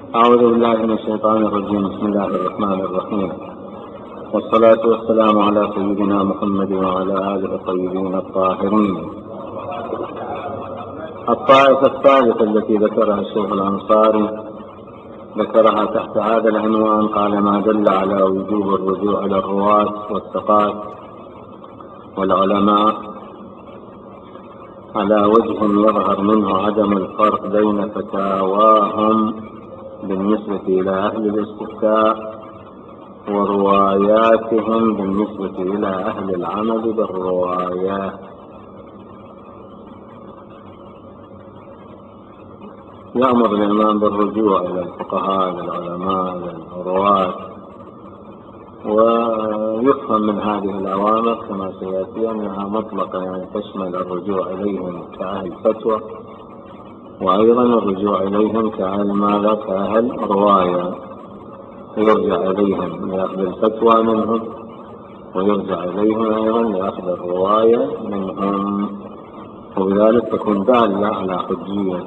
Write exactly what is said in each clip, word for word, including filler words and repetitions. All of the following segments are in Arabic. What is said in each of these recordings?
أعوذ بالله من الشيطان الرجيم. بسم الله الرحمن الرحيم، والصلاة والسلام على سيدنا محمد وعلى آله الطيبين الطاهرين. الطائفة الثالثة التي ذكرها الشيخ الأنصاري ذكرها تحت هذا العنوان، قال: ما دل على وجوب الرجوع إلى الرواة والثقات والعلماء على وجه يظهر منه عدم الفرق بين فتاواهم بالنسبة إلى أهل الاستفتاء ورواياتهم بالنسبة إلى أهل العمل بالروايات. يأمر الإمام بالرجوع إلى الفقهاء، إلى العلماء، إلى الرواة، ويفهم من هذه الأوامر كما سيأتي أنها مطلقة، يعني تشمل الرجوع إليهم كأهل فتوى، وأيضا الرجوع إليهم كأهل ماذا؟ كأهل رواية، ويرجع إليهم لأخذ الفتوى منهم، ويرجع إليهم أيضا لأخذ الرواية منهم، وبذلك تكون دالة على حجية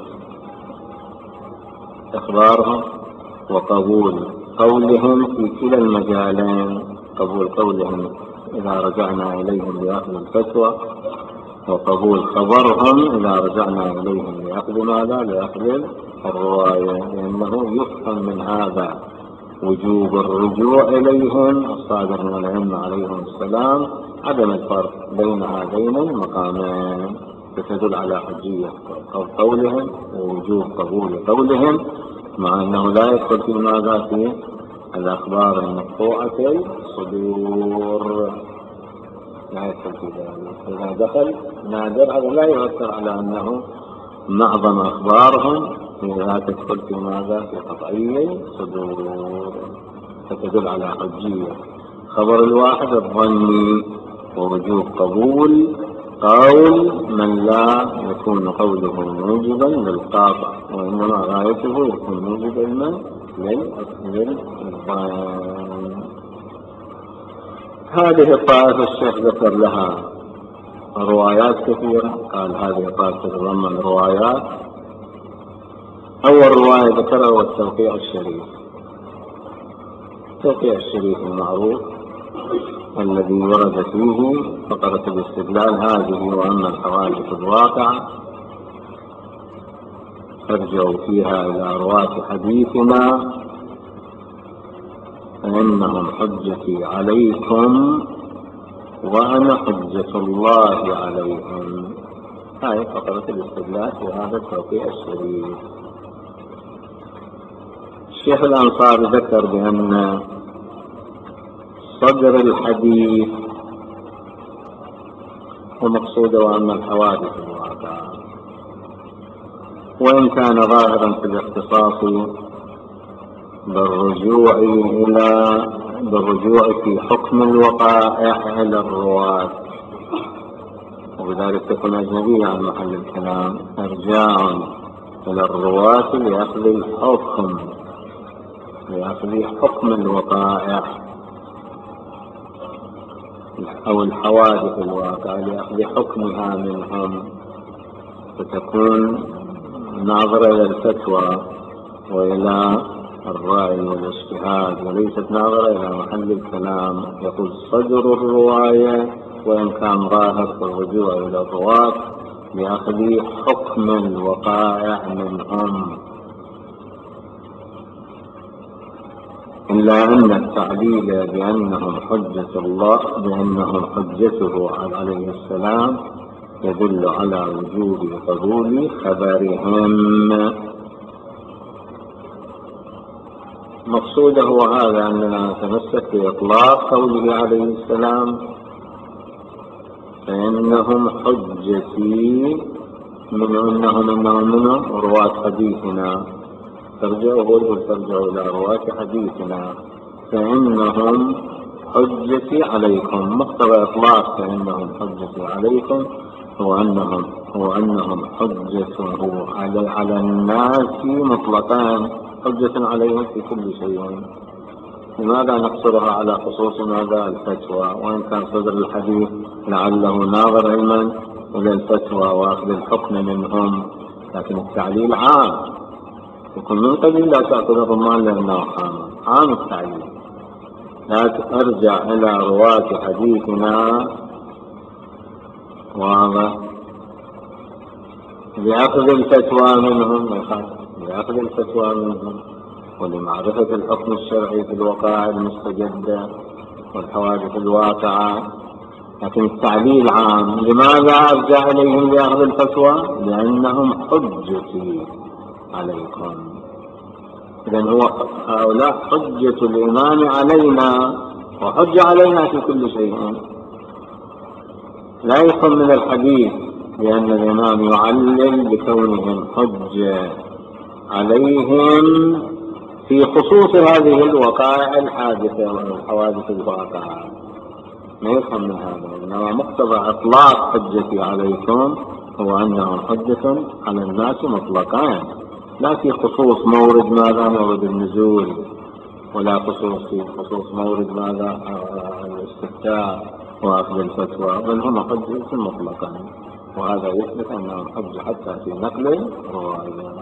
إخبارهم وقبول قولهم في كلا المجالين، قبول قولهم إذا رجعنا إليهم لأخذ الفتوى، وقبول خبرهم إذا رجعنا إليهم لأخذ ماذا؟ لأخذ الرواية، لأنه يفهم من هذا وجوب الرجوع إليهم الصادر من العلم عليهم السلام، عدم الفرق بين هذين المقامين، فتدل على حجية قولهم ووجوب قبول قولهم، مع أنه لا يدخل في ماذا؟ في الأخبار المقطوعة الصدور، لا يدخل في ذلك. إذا دخل نادر هذا لا يؤثر على أنه معظم أخبارهم لا تدخل في ماذا؟ في قطعي الصدور، فتدل على حجية خبر الواحد الظني ووجوب قبول قول من لا يكون قوله موجبا للقاطع، وإنما غايته يكون موجبا للظن. هذه الطائفة الشيخ ذكر لها روايات كثيرة، قال هذه الطائفة تتضمن روايات. أول رواية ذكرها هو التوقيع الشريف. التوقيع الشريف المعروف الذي ورد فيه فقرة الاستدلال هذه: وأما الحوادث الواقعة فارجعوا فيها إلى رواة حديثنا فإنهم حجتي عليكم وأنا حجة الله عليهم. هاي فقرة الاستدلال في هذا التوقيع الشريف. الشيخ الأنصاري ذكر بأن صدر الحديث ومقصوده وأما الحوادث الواقعة، وإن كان ظاهرا في الاختصاص بالرجوع إلى بالرجوع في حكم الوقائع إلى الرواة، وبذلك تكون أجنبية عن محل الكلام، إرجاع إلى الرواة لأخذ الحكم لأخذ حكم الوقائع أو الحوادث الواقعة لأخذ حكمها منهم، فتكون ناظرة إلى الفتوى وإلى الرأي والاجتهاد، وليست ناظرة إلى محل الكلام. يقول صدر الرواية وإن كان ظاهر في الرجوع إلى الرواة لأخذ حكم الوقائع منهم، إلا أن التعليل بأنهم حجة الله بأنهم حجته عليه السلام يدل على وجوب قبول خبرهم. مقصوده هو هذا، أننا نتمسك بإطلاق قوله عليه السلام فإنهم حجتي، من أنهم أنهم من رواة حديثنا، ترجعوا بقول ترجعوا إلى رواة حديثنا فإنهم حجتي عليكم. مقتضى إطلاق فإنهم حجتي عليكم هو أنهم هو أنهم حجته على على الناس مطلقان، حجة عليهم في كل شيء. لماذا نقصرها على خصوص ماذا؟ الفتوى، وإن كان صدر الحديث لعله ناظر علما إلى الفتوى وأخذ الحكم منهم، لكن التعليل عام يكون من قبل لا تأخذ الضمان لأنه عام عام التعليل. لا أرجع إلى رواة حديثنا واضح لأخذ الفتوى منهم، لأخذ الفتوى منهم ولمعرفة الحكم الشرعي في الوقائع المستجدة والحوادث الواقعة. لكن التعليل عام. لماذا أرجع إليهم لأخذ الفتوى؟ لأنهم حجتي عليكم. إذن هو هؤلاء حجة الإمام علينا وحجة علينا في كل شيء. لا يفهم من الحديث لأن الإمام يعلل بكونهم حجة عليهم في خصوص هذه الوقائع الحادثة والحوادث الواقعة. ما يفهم من هذا. إنما مقتضى إطلاق حجتي عليكم هو أنهم حجة على الناس مطلقا، لا في خصوص مورد ماذا مورد النزول، ولا خصوص في خصوص مورد ماذا الاستفتاء وأخذ الفتوى، بل هم حجة مطلقا. وهذا يثبت أنهم حجة حتى في نقل الرواية.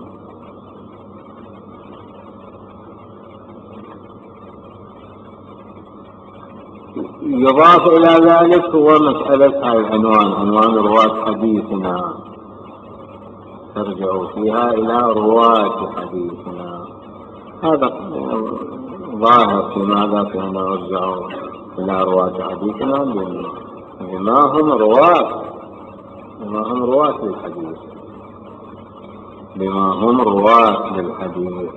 يضاف إلى ذلك هو مسألة هاي العنوان، عنوان رواة حديثنا، ترجعوا فيها إلى رواة حديثنا. هذا ظاهر في ماذا؟ في أن نرجعوا إلى رواة حديثنا بما هم رواة، بما هم رواة للحديث، بما هم رواة للحديث.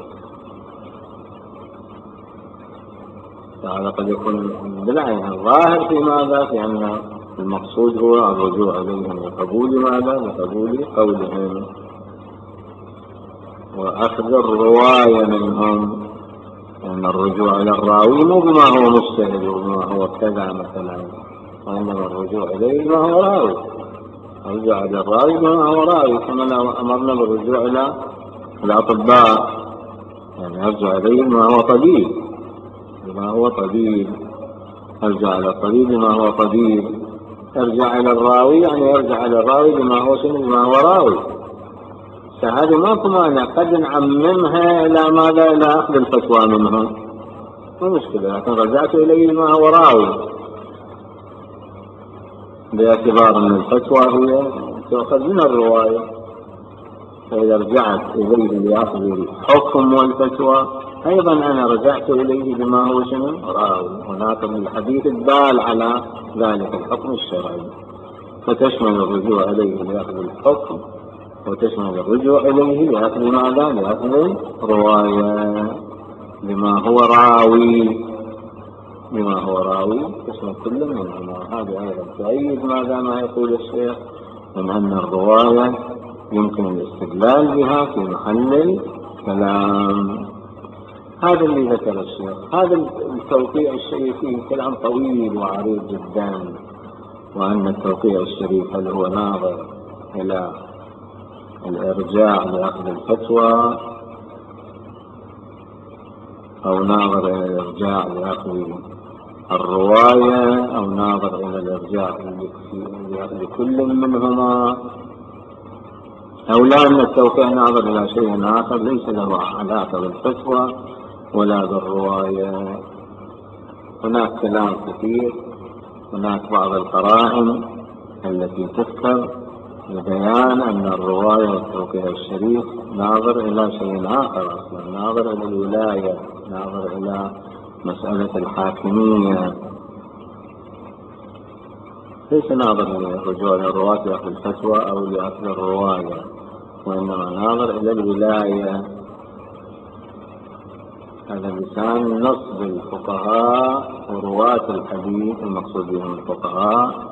هذا قد يكون بالعين الظاهر في ماذا؟ في أن المقصود هو الرجوع إليهم وقبول ماذا؟ وقبول قولهم وأخذ الرواية منهم. أن الرجوع إلى الراوي مو بما هو مجتهد وبما هو كذا مثلا، وإنما الرجوع إليه ما هو راوي. الرجوع إلى الراوي ما هو راوي، كما لو أمرنا بالرجوع إلى الأطباء، يعني أرجع إليه ما هو طبيب بما هو طبيب، أرجع إلى الطبيب بما هو طبيب، أرجع إلى الراوي يعني أرجع إلى الراوي بما هو شنو بما هو راوي. فهذه ما مانع قد نعممها إلى ماذا؟ إلى أخذ الفتوى منه، مو مشكلة، لكن رجعت إليه ما هو راوي باعتبار أن الفتوى هي تأخذ من الرواية. فإذا رجعت إليه لأخذ الحكم والفتوى أيضا أنا رجعت إليه بما هو شنو راوي، وناقض الحديث الدال على ذلك الحكم الشرعي. فتشمل الرجوع إليه لأخذ الحكم، وتشمل الرجوع إليه لأخذ ماذا؟ لأخذ رواية بما هو راوي، بما هو راوي تشمل كل منهما. هذا أيضا تؤيد ماذا ما يقول الشيخ من أن الرواية يمكن الاستدلال بها في محل الكلام. هذا اللي ذكر الشيخ. هذا التوقيع الشريف فيه كلام طويل وعريض جدا، وأن التوقيع الشريف هل هو ناظر إلى الإرجاع لأخذ الفتوى أو ناظر إلى الإرجاع لأخذ الرواية أو ناظر إلى الإرجاع لكل منهما، أو لا أن التوقيع ناظر إلى شيء آخر ليس له علاقة بالفتوى ولا بالرواية. هناك كلام كثير، هناك بعض القرائن التي تذكر لبيان أن الرواية والتوقيع الشريف ناظر إلى شيء آخر أصلا، ناظر إلى الولاية، ناظر إلى مسألة الحاكمية، ليس ناظر إلى الرجوع للرواة لأخذ الفتوى أو لأخذ الرواية، وإنما ناظر إلى الولاية. هذا لسان نصب الفقهاء ورواة الحديث، المقصود بهم الفقهاء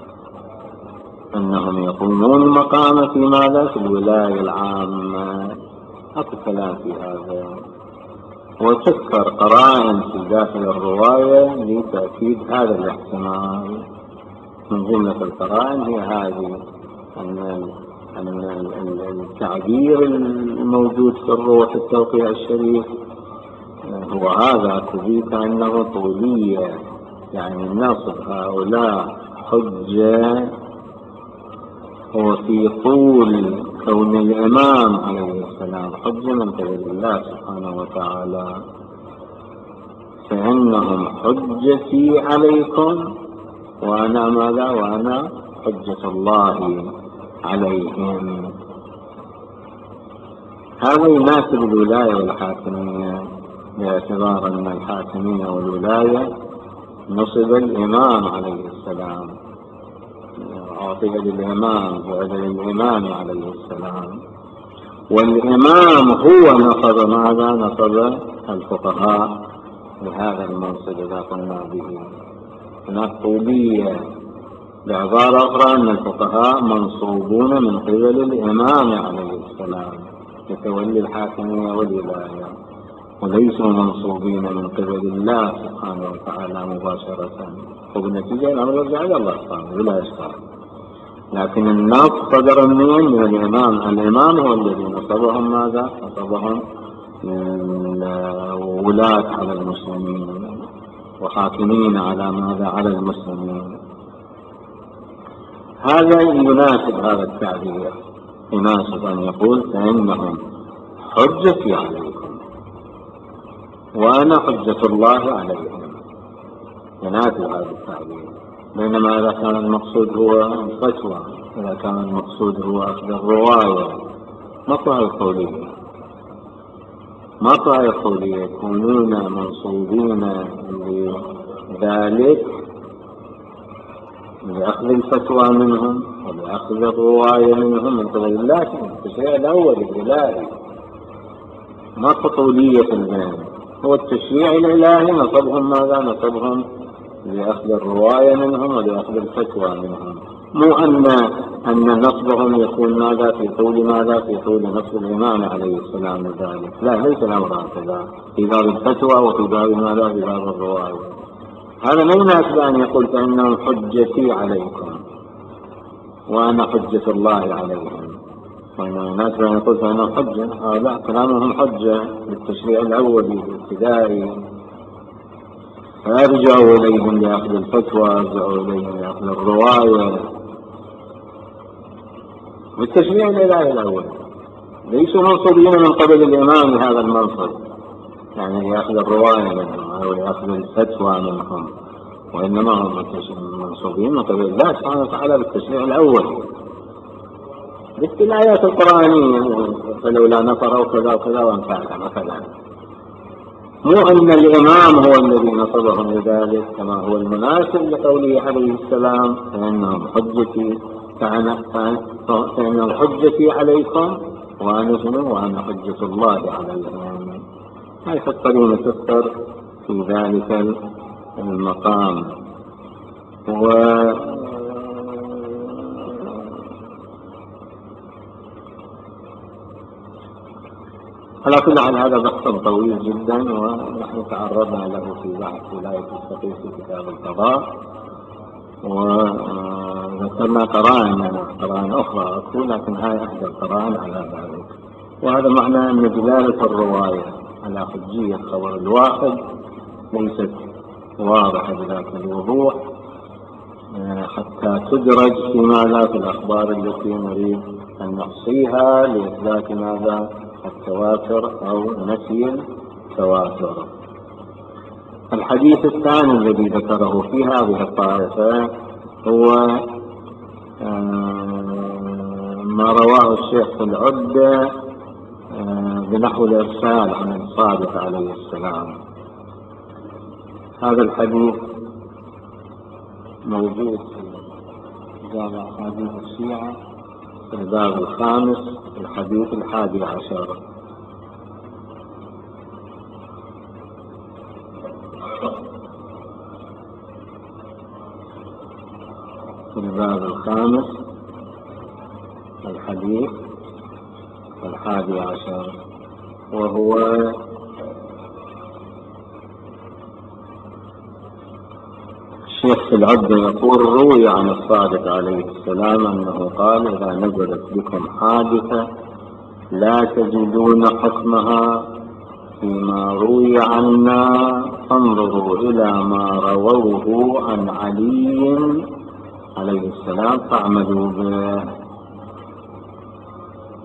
أنهم يقومون مقام في ماذا؟ في الولاية العامة. أكو كلام في هذا، وتذكر قرائن في داخل الرواية لتأكيد هذا الاحتمال. من جملة القرائن هي هذه، أن أن التعبير الموجود في الروح التوقيع الشريف هو هذا تزيد أنه طولية، يعني نصب هؤلاء حجة هو في طول كون الإمام عليه السلام حجة من قبل الله سبحانه وتعالى، فإنهم حجتي عليكم وأنا ماذا؟ وأنا حجة الله عليهم. هذا يناسب الولاية والحاكمية، باعتبار أن الحاكمية والولاية نصب الإمام عليه السلام، أعطي للإمام جعل للإمام عليه السلام، والإمام هو نصب ماذا؟ نصب الفقهاء لهذا المنصب إذا قلنا به. هناك قولية بعبارة أخرى أن الفقهاء منصوبون من قبل الإمام عليه السلام لتولي الحاكمية والولاية، وليسوا منصوبين من قبل الله سبحانه وتعالى مباشرة، وبالنتيجة الأمر يرجع إلى الله سبحانه ولا إشكال. لكن النص صدر منين؟ من الإمام. الإمام هو الذي نصبهم ماذا؟ نصبهم ولاة على المسلمين وحاكمين على ماذا؟ على المسلمين. هذا يناسب هذا التعبير، يناسب أن يقول فإنهم حجتي عليكم وأنا حجة الله عليهم، يناسب هذا التعبير. بينما إذا كان المقصود هو الفتوى، إذا كان المقصود هو أخذ الرواية، ما صار القولية، ما صار القولية يكونون منصوبين لذلك لأخذ الفتوى منهم ولأخذ الرواية منهم من قبل الله. التشريع الأول الإلهي، ما قولية في البين، هو التشريع الإلهي نصبهم ماذا؟ نصبهم لأخذ الرواية منهم ولأخذ الفتوى منهم. مو أن أن نصبهم يكون ماذا؟ في طول ماذا؟ في طول نصب الإمام عليه السلام لذلك، لا، ليس الأمر هكذا في باب الفتوى وفي باب ماذا؟ في باب الرواية. هذا ما يناسب أن يقول فإنهم حجتي عليكم وأنا حجة الله عليهم، وإنه يناسب أن يقول فإنهم حجة. آه لا، كلامهم حجة بالتشريع الأولي الابتدائي، فيرجعوا إليهم لأخذ الفتوى، يرجعوا إليهم لأخذ الرواية بالتشريع الإلهي الأول. ليسوا منصوبين من قبل الإمام لهذا المنصب، يعني لأخذ الرواية منهم أو لأخذ الفتوى منهم، وإنما هم منصوبين من قبل الله سبحانه وتعالى بالتشريع الأول بالآيات القرآنية، فلولا نفر كذا وكذا وامثالها مثلا. مو أن الإمام هو الذي نصبهم لذلك كما هو المناسب لقوله عليه السلام فإنهم حجتي فإنهم حجتي عليكم وأنا شنو؟ وأنا حجة الله عليهم. هاي القرينة تذكر في ذلك المقام. و على كل حال هذا بحث طويل جدا، ونحن تعرضنا له في بحث ولاية الفقيه في كتاب القضاء، وذكرنا قرائن قرائن أخرى أقول، لكن هاي أحد القرائن على ذلك. وهذا معنى أن دلالة الرواية على حجية خبر الواحد ليست واضحة بذاك الوضوح حتى تدرج في ماذا؟ في الأخبار التي نريد أن نحصيها لإثبات ماذا؟ التواتر أو نفي التواتر. الحديث الثاني الذي ذكره في هذه الطائفة هو ما رواه الشيخ في العدة بنحو الإرسال عن الصادق عليه السلام. هذا الحديث موجود في جامع حديث الشيعة في الباب الخامس الحديث الحادي عشر. في الباب الخامس الحديث الحادي عشر، وهو الشيخ في العبد يقول روي عن الصادق عليه السلام أنه قال إذا نزلت بكم حادثة لا تجدون حكمها فيما روي عنا فانظروا إلى ما رووه عن علي عليه السلام فاعملوا به.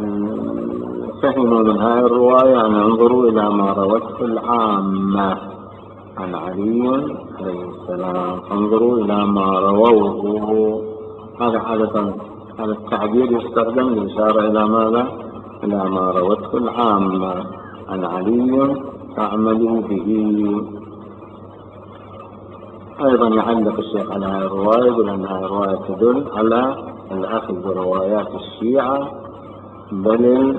فهموا من هذه الرواية أن انظروا إلى ما روته العامة عن علي عليه السلام، انظروا إلى ما رووه. هذا عادة هذا التعبير يستخدم للإشارة إلى ماذا؟ إلى ما روته العامة عن علي فاعملوا به. أيضا يعلق الشيخ على هذه الرواية يقول أن هذه الرواية تدل على الأخذ بروايات الشيعة بل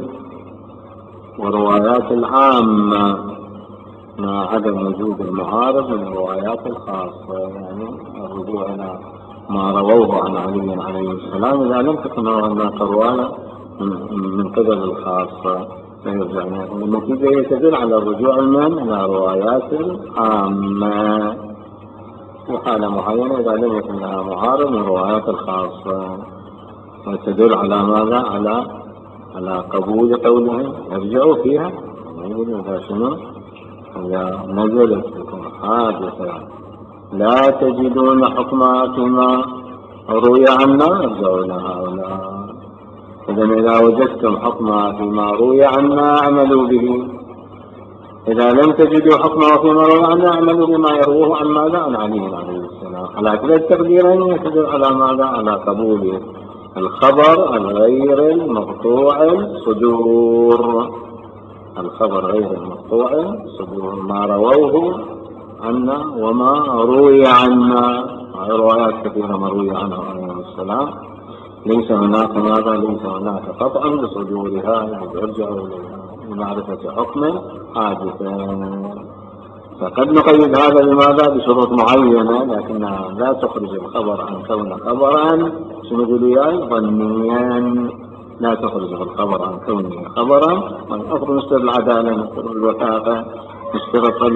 وروايات العامة مع عدم وجود المعارض من الروايات الخاصة، يعني الرجوع إلى ما رووه عن علي عليه السلام إذا لم تكن هناك رواية من قبل الخاصة فيرجع. النتيجة تدل على الرجوع من إلى روايات العامة في حالة معينة إذا لم يكن لها معارض من الروايات الخاصة، وتدل على ماذا؟ على على قبول قولهم يرجعوا فيها. يقولون إذا شنو؟ إذا نزلت بكم حادثة لا تجدون حكمها فيما روي عنا ارجعوا إلى هؤلاء. إذا إذا وجدتم حكمها فيما روي عنا اعملوا به، إذا لم تجدوا حكمها فيما روي عنا اعملوا بما يروه عن ماذا؟ عن علي عليه السلام. على كلا التقديرين يدل على ماذا؟ على قبول الخبر الغير المقطوع الصدور، الخبر غير المقطوع الصدور ما رووه عنا وما روي عنا. روايات كثيرة ما روي عنه عليه السلام ليس هناك ماذا؟ ليس هناك قطع بصدورها، يرجعوا إليها لمعرفة حكم حادثة. فقد نقيد هذا بماذا؟ بشروط معينة لكنها لا تخرج الخبر عن كون خبرا شنو يقولوا ياي ظنيا، لا تخرج الخبر عن كونه خبرا. ونشترط نشترط العدالة، نشترط الوثاقة، نشترط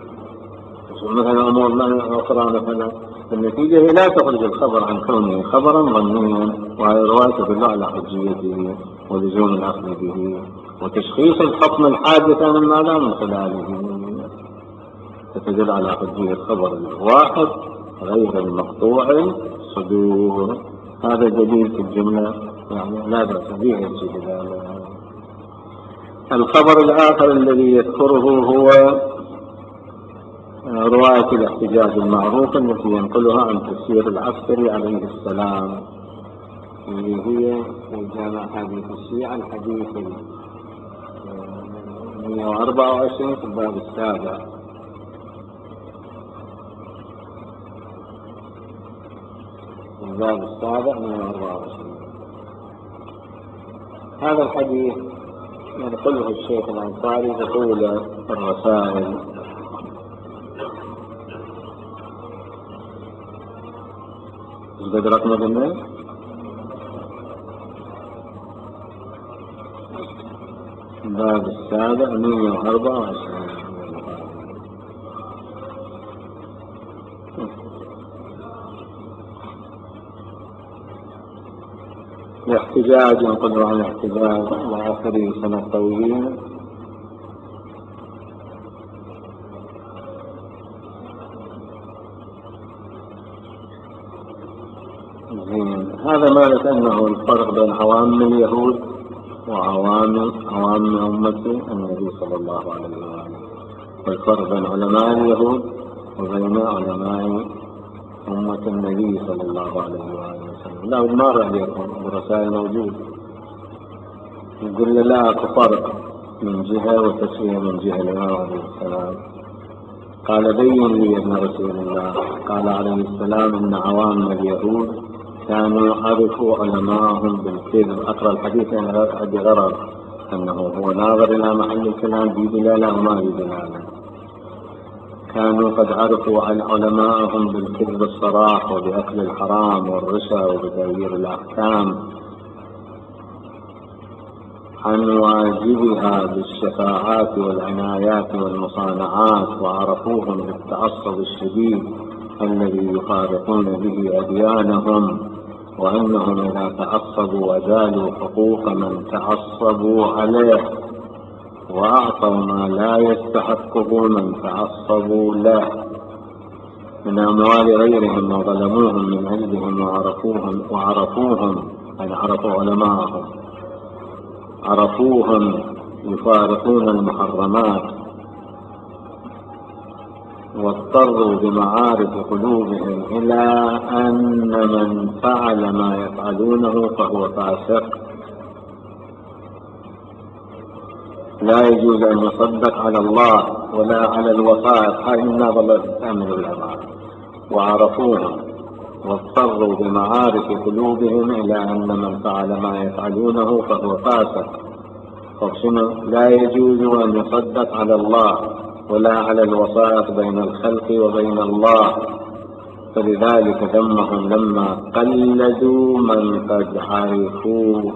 مثلا أمور أخرى. مثلا النتيجة هي لا تخرج الخبر عن كونه خبرا ظنيا، وهي رواية تدل على حجيته ولزوم الأخذ به وتشخيص الحكم الحادثة من ماذا؟ من خلاله، تدل على حجية الخبر الواحد غير المقطوع الصدور. هذا دليل في الجملة، يعني لا بأس به الجدال. الخبر الآخر الذي يذكره هو رواية الاحتجاج المعروفة التي ينقلها عن تفسير العسكري عليه السلام، اللي هي في جامع حديث الشيعة الحديث مئة وأربعة وعشرين في الباب السابع. الباب السابع مئة وأربعة وعشرين. هذا الحديث ينقله الشيخ الأنصاري بطول الرسائل. إيش رقم قلنا؟ الباب السابع مئة وأربعة وعشرين. الاحتجاج ينقل عن الاحتجاج إلى آخر سنة طويلة. هذا معنى أنه الفرق بين عوام اليهود وعوام عوام أمة النبي صلى الله عليه وسلم، والفرق بين علماء اليهود وبين علماء أمة النبي صلى الله عليه وسلم. لا مر عليكم برسائل موجود يقول لا فرق من جهة وتسوية من جهة الإمام عليه السلام. قال بين لي يا ابن رسول الله. قال عليه السلام إن عوام اليهود كانوا يعرفوا علماءهم بالكذب. أقرأ الحديث أنا عندي غرض أنه هو ناظر إلى محل الكلام بدلالة وما بدلالة. كانوا قد عرفوا عن علماءهم بالكذب الصراح وبأكل الحرام والرشا وبتغيير الأحكام عن واجبها بالشفاعات والعنايات والمصانعات، وعرفوهم بالتعصب الشديد الذي يفارقون به أديانهم، وأنهم إذا تعصبوا أزالوا حقوق من تعصبوا عليه وأعطوا ما لا يستحقه من تعصبوا له من أموال غيرهم وظلموهم من أجلهم، وعرفوهم وعرفوهم أن عرفوا علماءهم عرفوهم يفارقون المحرمات واضطروا بمعارف قلوبهم إلى أن من فعل ما يفعلونه فهو فاسق، لا يجوز أن يصدق على الله ولا على الوسائط. هذه النظر لا تستعمل العبارة. وعرفوهم واضطروا بمعارف قلوبهم إلى أن من فعل ما يفعلونه فهو فاسق. فشنو؟ لا يجوز أن يصدق على الله ولا على الوسائط بين الخلق وبين الله. فلذلك ذمهم لما قلدوا من قد عرفوه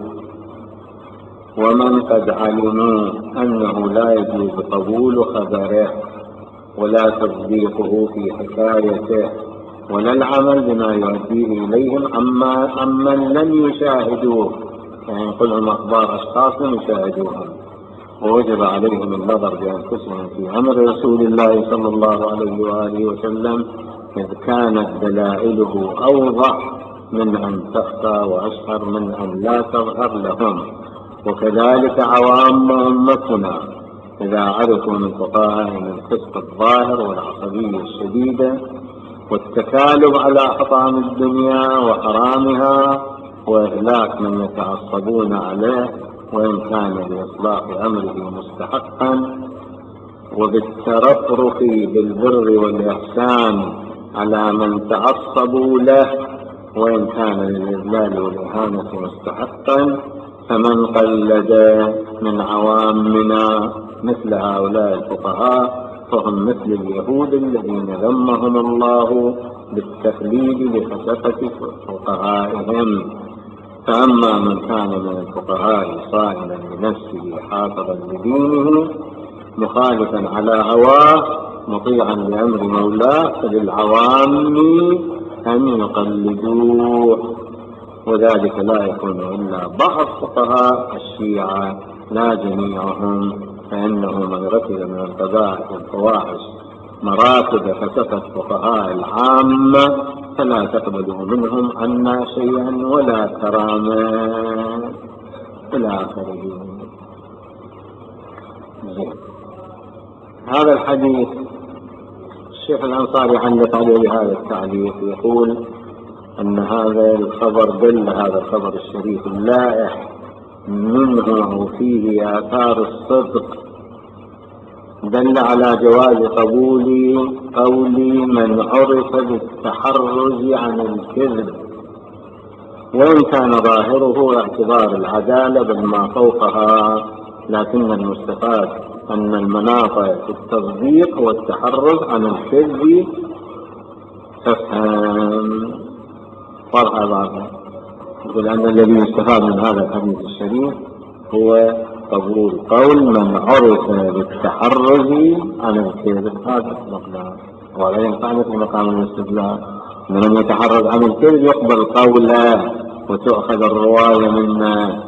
ومن قد علموا أنه لا يجوز قبول خبره ولا تصديقه في حكايته ولا العمل بما يؤديه إليهم أما أمن لم يشاهدوه، يعني يقولهم أخبار أشخاص لم يشاهدوهم، ووجب عليهم النظر بأنفسهم في أمر رسول الله صلى الله عليه وآله وسلم إذ كانت دلائله أوضح من أن تخفى وأشهر من أن لا تظهر لهم. وكذلك عوام أمتنا إذا عرفوا من فقهائهم الفسق الظاهر والعصبية الشديدة والتكالب على حطام الدنيا وحرامها وإهلاك من يتعصبون عليه وإن كان لإصلاح أمره مستحقا، وبالترفرف بالبر والإحسان على من تعصبوا له وإن كان للإذلال والإهانة مستحقا، فمن قلد من عوامنا مثل هؤلاء الفقهاء فهم مثل اليهود الذين ذمهم الله بالتقليد لفسقة فقهائهم. فأما من كان من الفقهاء صائما لنفسه حافظا لدينه مخالفا على هواه مطيعا لأمر مولاه فللعوام أن يقلدوه، وذلك لا يكون إلا بعض فقهاء الشيعة لا جميعهم، فإنه من ركب من القبائح والفواحش مراتب فسقت فقهاء العامة فلا تقبلوا منهم عنا شيئا ولا كرامة إلى آخره. هذا الحديث الشيخ الأنصاري علق عليه بهذا التعليق، يقول أن هذا الخبر دل هذا الخبر الشريف اللائح منه وفيه آثار الصدق دل على جواز قبول قول من عرف بالتحرز عن الكذب وإن كان ظاهره اعتبار العدالة بل ما فوقها، لكن المستفاد أن المناط في التصديق هو التحرز عن الكذب. تفهم فرع بعضها. يقول أن الذي يستفاد من هذا الحديث الشريف هو قبول قول من عرف بالتحرز عن الكذب. هذا المقدار ولا ينفعنا في مقام الاستدلال. من يتحرز عن الكذب يقبل قوله وتؤخذ الرواية منه،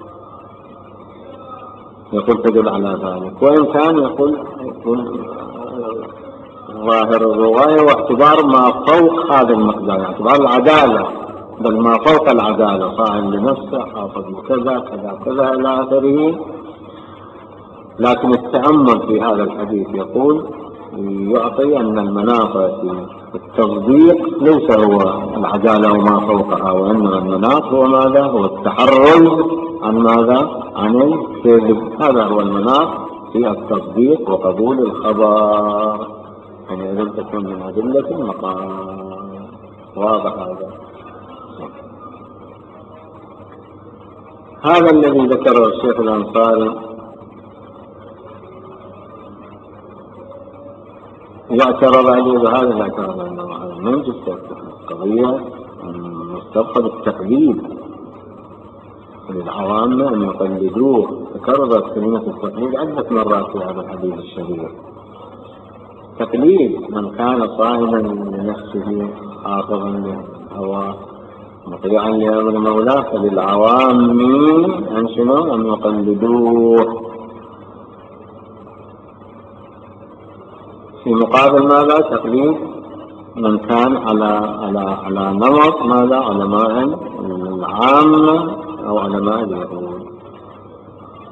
يقول تدل على ذلك. وإن كان يقول يكون ظاهر الرواية واعتبار ما فوق هذا المقدار، اعتبار العدالة بل ما فوق العدالة، صاعد لنفسه حافظ كذا كذا كذا إلى آخره. لكن التأمل في هذا الحديث يقول يعطي أن المناط في التصديق ليس هو العدالة وما فوقها، وإنما المناط هو ماذا؟ هو التحرز عن ماذا؟ عن الكذب. هذا هو المناط في التصديق وقبول الخبر، يعني إذا تكون من أدلة المقام. واضح هذا؟ هذا الذي ذكره الشيخ الأنصاري يعترض عليه بهذا الاعتراض أنه من جثة القضية مستبقى التقليد للعوام أن يقلدوه. تكررت كلمة التقليد عدة مرات في هذا الحديث الشريف. تقليد من كان صائما لنفسه حافظا للهوى مطيعا لأمر مولاه فللعوام أن شنو؟ أن يقلدوه. في مقابل ماذا؟ تقليد من كان على على على نمط ماذا؟ علماء العامة أو علماء اليهود.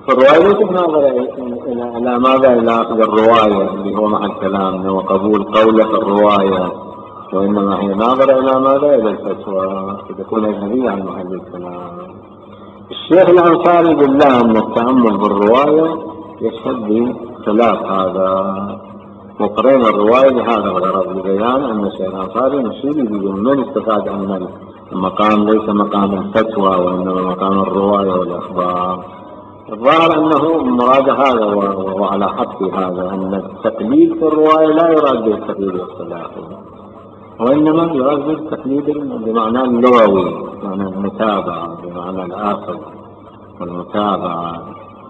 الرواية ليست ناظرة إلى ماذا؟ إلى أخذ الرواية اللي هو مع الكلام وقبول قولة الرواية، وإنما هي ناظرة إلى ماذا؟ إلى الفتوى، تكون أجنبية عن محل الكلام. الشيخ الأنصاري بالله أن التأمل بالرواية يشهد بخلاف هذا، وقرينا الرواية لهذا الغرض، لبيان أن الشيخ الأنصاري مشير من استفاد أن المقام ليس مقام الفتوى وإنما مقام الرواية والأخبار. الظاهر أنه مراد هذا وهو على حق هذا، أن التقليد في الرواية لا يراد به التقليد الاصطلاحي، وإنما يراد به التقليد بمعنى اللغوي، بمعنى المتابعة، بمعنى الآخر والمتابعة.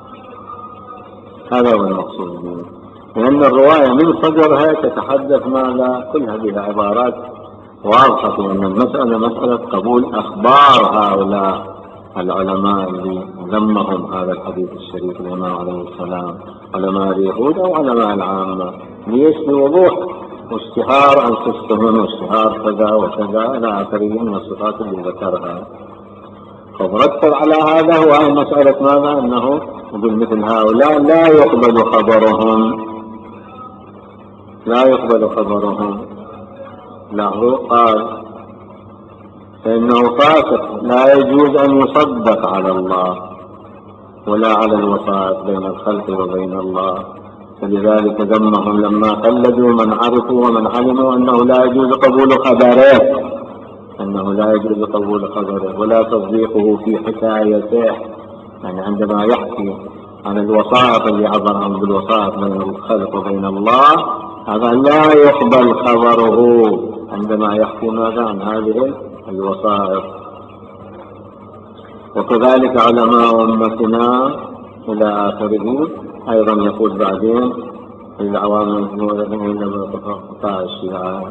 هذا هو المقصود به، لأن الرواية من صدرها تتحدث ماذا؟ كل هذه عبارات واضحة في أن المسألة مسألة قبول أخبار هؤلاء العلماء اللي ذمهم هذا الحديث الشريف الإمام عليه السلام، علماء اليهود أو علماء العامة، ليش؟ بوضوح واشتهار عن قصتهم واشتهار كذا وكذا إلى آخره من الصفات اللي ذكرها. فرتب على هذا هو مسألة ماذا؟ أنه يقول مثل هؤلاء لا يقبل خبرهم، لا يقبل خبرهم. له قال فإنه فاسق لا يجوز أن يصدق على الله ولا على الوسائط بين الخلق وبين الله، فلذلك ذمهم لما قلدوا من عرفوا ومن علموا أنه لا يجوز قبول خبره، أنه لا يجوز قبول خبره ولا تصديقه في حكايته، يعني عندما يحكي عن الوسائط اللي عبر عنه بالوسائط بين الخلق وبين الله، هذا لا يقبل خبره عندما يحكي ماذا؟ عن هذه الوسائط. وكذلك علماء أمتنا إلى آخره. أيضا يقول بعدين العوام قطاع الشيعة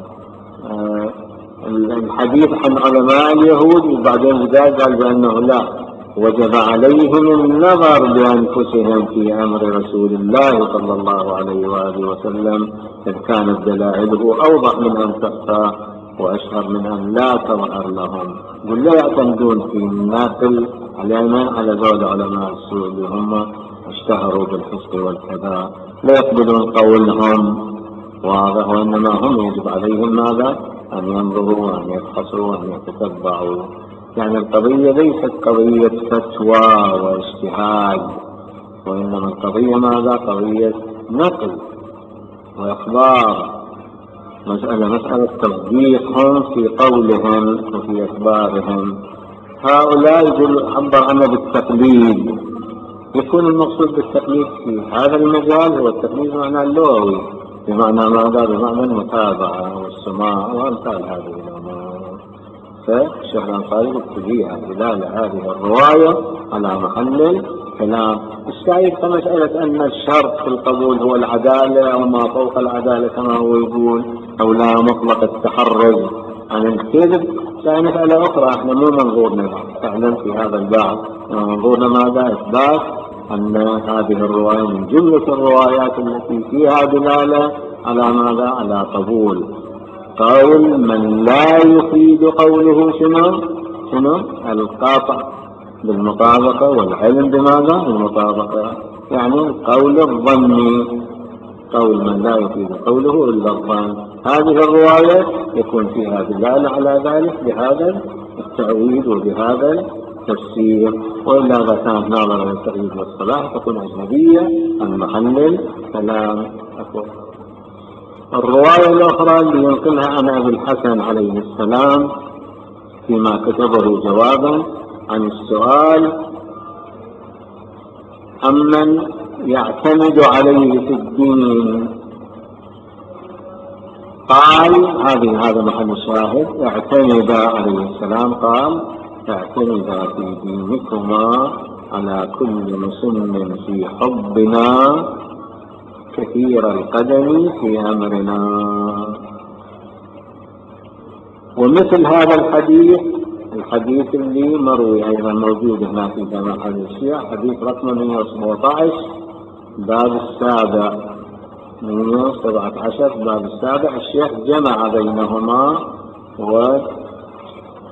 الحديث عن علماء اليهود، وبعدين قال بأنه لا وجب عليهم النظر بأنفسهم في أمر رسول الله صلى الله عليه وآله وسلم، إذ كانت دلائله أوضح من أن تخفى وأشهر من أن لا تظهر لهم. قل لا يعتمدون في الناقل علينا على ذول علماء السوء اللي هم اشتهروا بالفسق والكذا، لا يقبلون قولهم واضح، وإنما هم يجب عليهم ماذا؟ أن ينظروا وأن يفحصوا وأن يتتبعوا. يعني القضية ليست قضية فتوى واجتهاد، وإنما القضية ماذا؟ قضية نقل وإخبار، مسألة مسألة تصديقهم في قولهم وفي إخبارهم. هؤلاء يقول عبر عنه بالتقليد، يكون المقصود بالتقليد في هذا المجال هو التقليد بمعنى اللغوي، بمعنى ماذا؟ بمعنى المتابعة والسماع وأمثال هذه الأمور. فالشيخ الأنصاري يبتديها دلالة هذه الرواية على محل الكلام. الشايف كمسألة أن الشرط في القبول هو العدالة أو ما فوق العدالة كما هو يقول، أو لا مطلق التحرز عن الكذب، فهي مسألة أخرى. احنا مو منظورنا فعلا في هذا الباب، منظورنا ماذا؟ إثبات أن هذه الرواية من جملة الروايات التي فيها دلالة على ماذا؟ على قبول قول من لا يفيد قوله شنو؟ شنو؟ القاطع بالمطابقة والعلم بماذا؟ بالمطابقة، يعني القول الظني، قول من لا يفيد قوله إلا الظن. هذه الرواية يكون فيها دلالة على ذلك بهذا التأويل وبهذا التفسير، وإلا إذا كانت ناظرة للتأويل والصلاح تكون أجنبية عن محل الكلام. الرواية الأخرى اللي ينقلها عن أبي الحسن عليه السلام فيما كتبه جوابا عن السؤال عمن يعتمد عليه في الدين، قال هذه هذا محل الشاهد، اعتمد عليه السلام قال اعتمد في دينكما على كل مسلم في حبنا كثير القدم في أمرنا. ومثل هذا الحديث الحديث اللي مروي أيضا موجود هنا في جامع حديث الشيعة، حديث رقم مئة وسبعة عشر باب السابع، مئة وسبعة عشر باب السابع. الشيخ جمع بينهما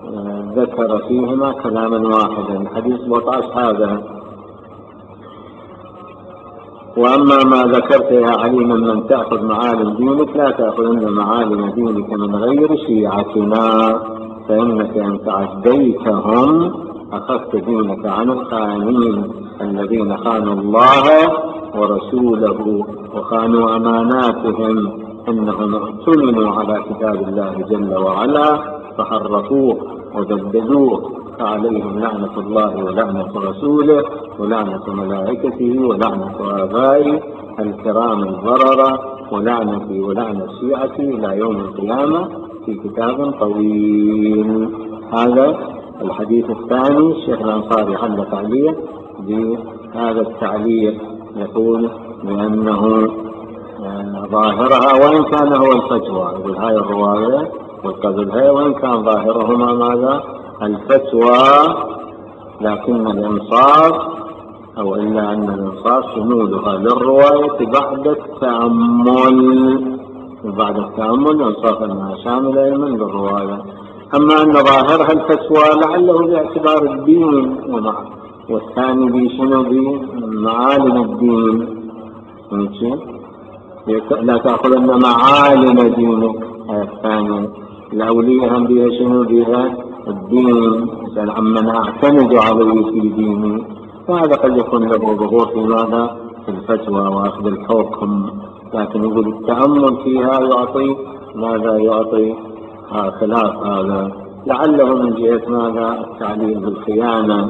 وذكر فيهما كلاما واحدا. حديث سبعة عشر هذا وأما ما ذكرت يا علي ممن تأخذ معالم دينك، لا تأخذن معالم دينك من غير شيعتنا، فإنك إن تعديتهم أخذت دينك عن الخائنين الذين خانوا الله ورسوله وخانوا أماناتهم، إنهم اؤتمنوا على كتاب الله جل وعلا فحرفوه وبدلوه، فعليهم لعنة الله ولعنة رسوله ولعنة ملائكته ولعنة آبائه الكرام البررة ولعنتي ولعنة شيعتي إلى يوم القيامة في كتاب طويل. هذا الحديث الثاني. الشيخ الأنصاري علق عليه بهذا التعليق، يقول بأنه ظاهرها وإن كان هو الفتوى، يقول هاي الرواية والقبلها وإن كان ظاهرهما ماذا؟ الفتوى، لكن الإنصاف أو إلا أن الإنصاف شمولها للرواية بعد التأمل، وبعد التأمل إنصاف أنها شاملة أيضا للرواية. أما أن ظاهرها الفتوى لعله باعتبار الدين، والثاني بشنو بمعالم الدين، لا تأخذن معالم دينك. الثانية الأولية هم بها شنو بها الدين، مثل عمن أعتمد عليه في ديني، وهذا قد يكون له ظهور في ماذا؟ في الفتوى وأخذ الحكم، لكن يقول التأمل فيها يعطي ماذا؟ يعطي آه خلاف هذا، لعله من جهة ماذا؟ التعليل بالخيانة،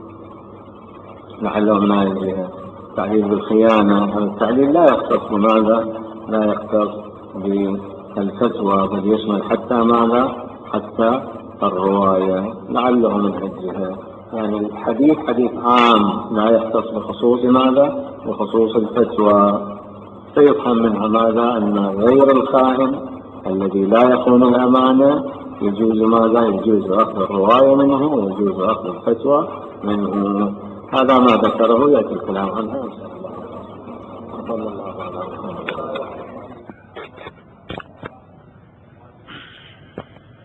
لعله من جهة التعليل بالخيانة. هذا التعليل لا يختص بماذا؟ لا يختص بالفتوى، بل يشمل حتى ماذا؟ حتى الرواية، لعله من الجهة. يعني الحديث حديث عام لا يختص بخصوص ماذا؟ بخصوص الفتوى. فيفهم منها ماذا؟ أن غير الخائن الذي لا يخون الأمانة يجوز ماذا؟ يجوز أخذ الرواية منه ويجوز أخذ الفتوى منه. هذا ما ذكره، يأتي الكلام عنه إن شاء الله. صلى الله عليه وسلم.